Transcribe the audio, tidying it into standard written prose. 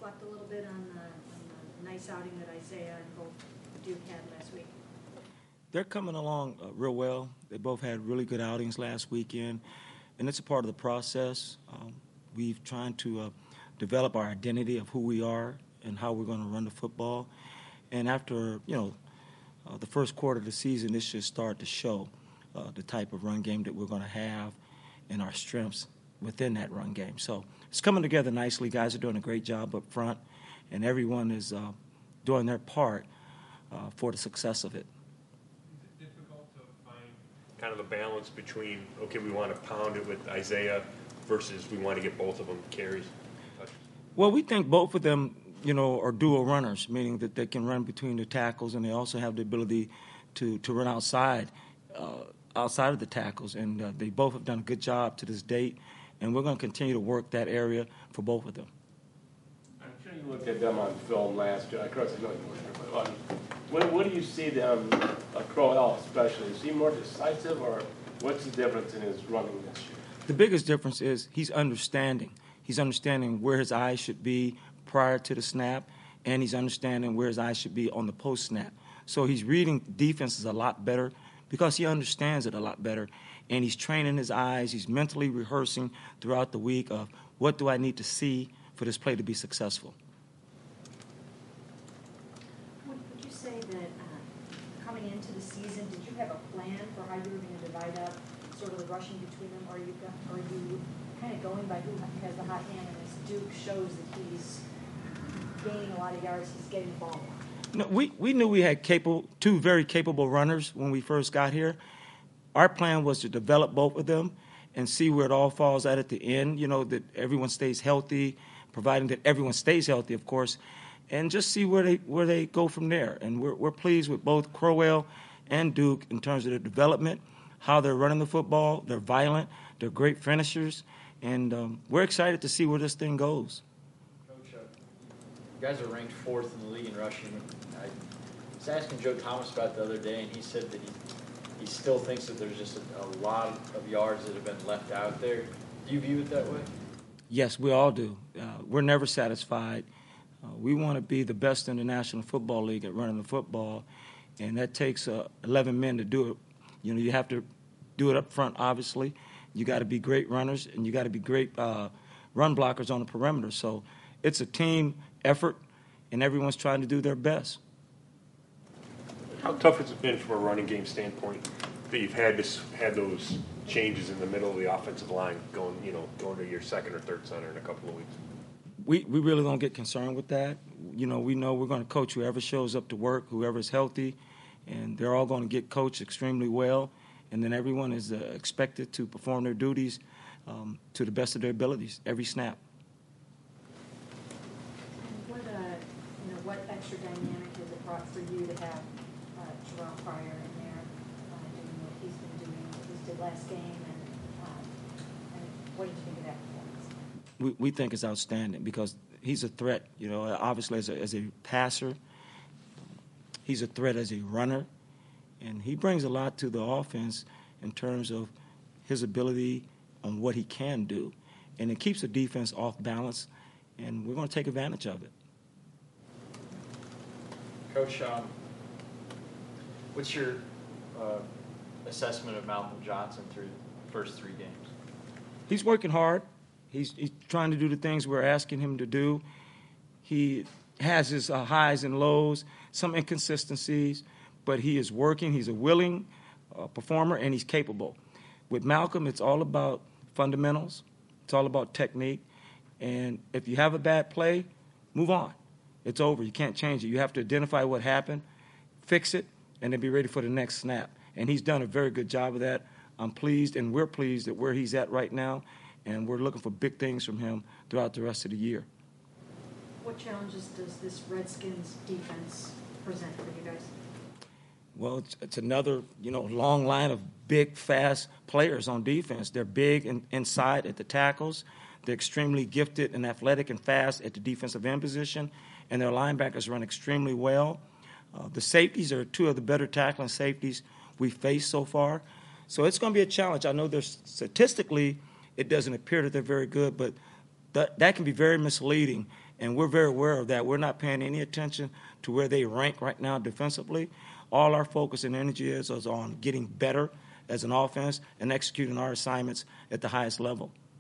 reflect a little bit on the nice outing that Isaiah and both Duke had last week? They're coming along real well. They both had really good outings last weekend, and it's a part of the process. We've tried to develop our identity of who we are and how we're going to run the football. And after, the first quarter of the season, this should start to show the type of run game that we're going to have and our strengths within that run game. So it's coming together nicely. Guys are doing a great job up front, and everyone is doing their part for the success of it. Is it difficult to find kind of a balance between, okay, we want to pound it with Isaiah versus we want to get both of them carries, touches? Well, we think both of them, are dual runners, meaning that they can run between the tackles, and they also have the ability to run outside of the tackles. And they both have done a good job to this date, and we're going to continue to work that area for both of them. I'm sure you looked at them on film last year. Of course, I know you weren't here, but what do you see them, Crowell especially? Is he more decisive, or what's the difference in his running this year? The biggest difference is he's understanding. He's understanding where his eyes should be prior to the snap, and he's understanding where his eyes should be on the post-snap. So he's reading defenses a lot better because he understands it a lot better, and he's training his eyes. He's mentally rehearsing throughout the week of what do I need to see for this play to be successful. Would you say that coming into the season, did you have a plan for how you were going to divide up sort of the rushing between them, or are you kind of going by who has the hot hand, and as Duke shows that he's gaining a lot of yards, he's getting the ball more? No, we knew we had two very capable runners when we first got here. Our plan was to develop both of them and see where it all falls at the end, that everyone stays healthy, providing that everyone stays healthy, of course, and just see where they go from there. And we're pleased with both Crowell and Duke in terms of their development, how they're running the football. They're violent. They're great finishers. And we're excited to see where this thing goes. Coach, you guys are ranked 4th in the league in rushing. I was asking Joe Thomas about it the other day, and he said that he still thinks that there's just a lot of yards that have been left out there. Do you view it that way? Yes, we all do. We're never satisfied. We want to be the best in the National Football League at running the football, and that takes 11 men to do it. You have to do it up front, obviously. You got to be great runners, and you got to be great run blockers on the perimeter. So it's a team effort, and everyone's trying to do their best. How tough has it been from a running game standpoint that you've had those changes in the middle of the offensive line going to your second or third center in a couple of weeks? We really don't get concerned with that. We know we're going to coach whoever shows up to work, whoever's healthy, and they're all going to get coached extremely well. And then everyone is expected to perform their duties to the best of their abilities every snap. And what extra dynamic has it brought for you to have Jerome Pryor in there doing what he's been doing, what he did last game, and what did you think of that performance? We think it's outstanding because he's a threat. Obviously as a passer, he's a threat as a runner. And he brings a lot to the offense in terms of his ability on what he can do. And it keeps the defense off balance, and we're going to take advantage of it. Coach, what's your assessment of Malcolm Johnson through the first 3 games? He's working hard. He's trying to do the things we're asking him to do. He has his highs and lows, some inconsistencies, but he is working. He's a willing performer, and he's capable. With Malcolm, it's all about fundamentals. It's all about technique. And if you have a bad play, move on. It's over. You can't change it. You have to identify what happened, fix it, and then be ready for the next snap. And he's done a very good job of that. I'm pleased, and we're pleased at where he's at right now, and we're looking for big things from him throughout the rest of the year. What challenges does this Redskins defense present for you guys? Well, it's another, long line of big, fast players on defense. They're big inside at the tackles. They're extremely gifted and athletic and fast at the defensive end position, and their linebackers run extremely well. The safeties are 2 of the better tackling safeties we've faced so far. So it's going to be a challenge. I know statistically it doesn't appear that they're very good, but that can be very misleading. And we're very aware of that. We're not paying any attention to where they rank right now defensively. All our focus and energy is on getting better as an offense and executing our assignments at the highest level.